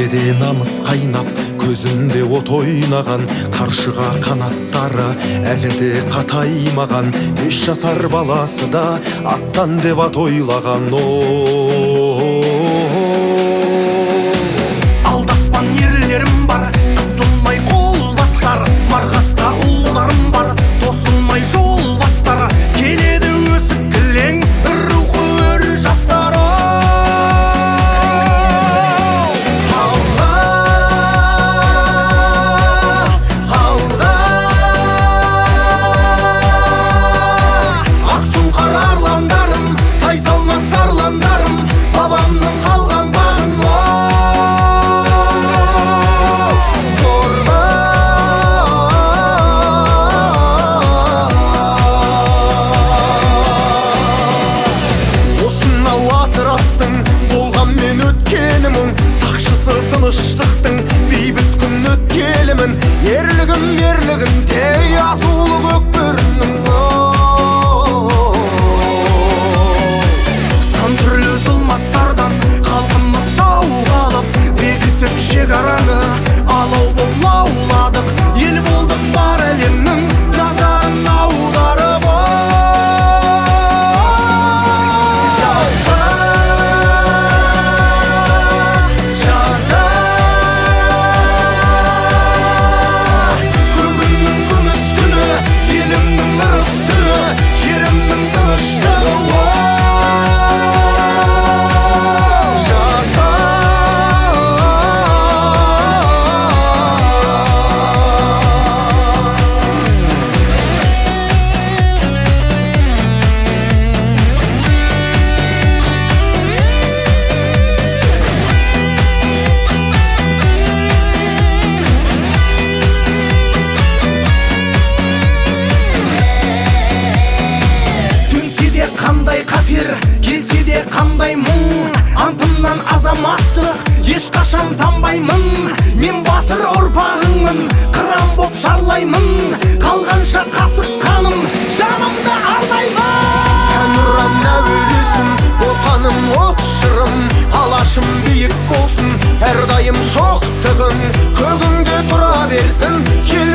Денеде намыс қайнап, көзінде от ойнаған, қаршыға қанаттары әлі де қатаймаған. 5 жасар баласы да аттан деп ат ойлаған. Алдаспан ерлерім бар, қысылмай қол бастар, марғасқа ұлдарым бар, тосылмай жол бастар. Келеді өсіп кілең, рухы өр жастар. Babamның қалған бағын қорға. Осынау атыраптың болған мен өткенімін, сақшысы тыныштықтың бейбіт күн өткелімін. Ерлігім ерлігін тей азулы көкбөрінің. Шекараны алау боп лауладық, ел болдық бар әлемнің назарын аударып. Жаса, жаса, көгімнің күміс күні, елімнің ырыс түні, жерімнің тыныштығы. Қандай қатер, келсе де қандай мұң, антымнан азаматтық ешқашан танбаймын. Мен батыр ұрпағыңмын, қыран боп шарлаймын, қалғанша қасық қаным жанымды арнаймын. Әнұран әуелесін, отаным от шырым, алашым биік болсын, әрдайым шоқтығын көгіңде тұра берсін.